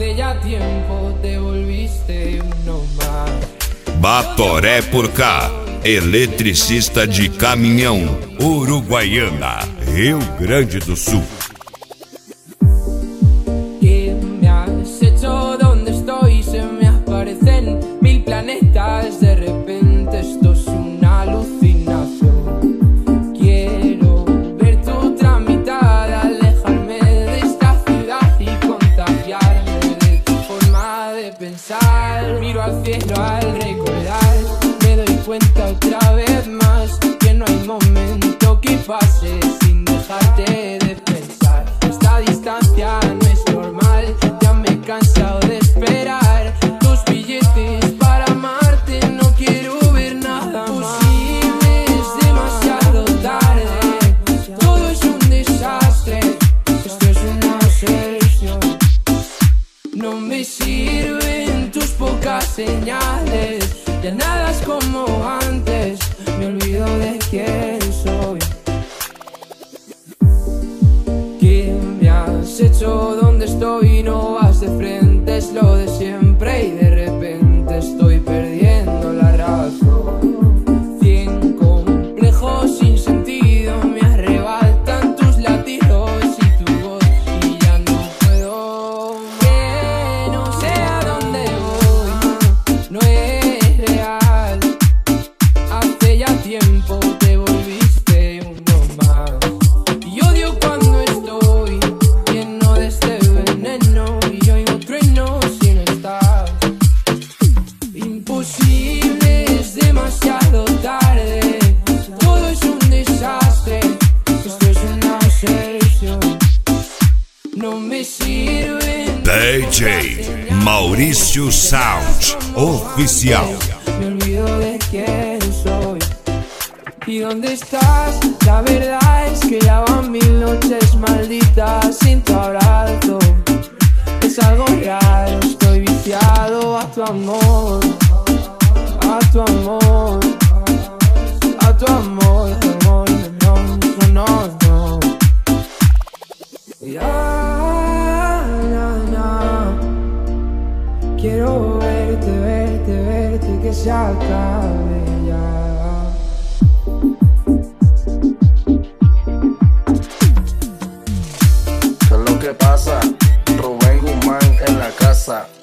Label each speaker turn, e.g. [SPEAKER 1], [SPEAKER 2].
[SPEAKER 1] Hace ya tiempo te volviste uno más.
[SPEAKER 2] Batoré por cá, eletricista de caminhão, Uruguaiana, Rio Grande do Sul.
[SPEAKER 1] ¿Qué me has hecho? ¿Dónde estoy? Se me aparecen mil planetas. De repente esto es una alucinación. Quiero ver tu otra mitad, alejarme de esta ciudad y contagiarme de tu forma de pensar. Miro al cielo al recordar, me doy cuenta otra vez más que no hay momento que pase sin dejarte de pensar. Esta distancia no es normal, ya me he cansado de esperar tus billetes para amarte, no quiero ver nada posible, es demasiado tarde, todo es un desastre, esto es una obsesión. No me sirven tus pocas señales, ya nada es como antes, me olvido de quién soy. ¿Qué me has hecho? ¿Dónde estoy? No vas de frente, es lo de siempre y de repente estoy perdiendo la razón. 100 complejos sin sentido me arrebatan tus latidos y tu voz y ya no puedo. Que no sé a dónde voy, no es real. Hace ya tiempo te volviste uno más. Y odio cuando estoy lleno de este veneno y oigo truenos si no estás. Imposible, es demasiado tarde, todo es un desastre, esto es una obsesión. No me sirven
[SPEAKER 2] DJ Maurício Sound Oficial.
[SPEAKER 1] me olvido de quién soy. ¿Y dónde estás? La verdad es que ya van 1000 noches malditas sin tu abrazo. Es algo raro, estoy viciado a tu amor, a tu amor, a tu amor, amor, no, no, no. Ya, na. Quiero verte, verte, verte, que se acabe ya.
[SPEAKER 3] ¿Qué es lo que pasa? Rubén Guzmán en la casa.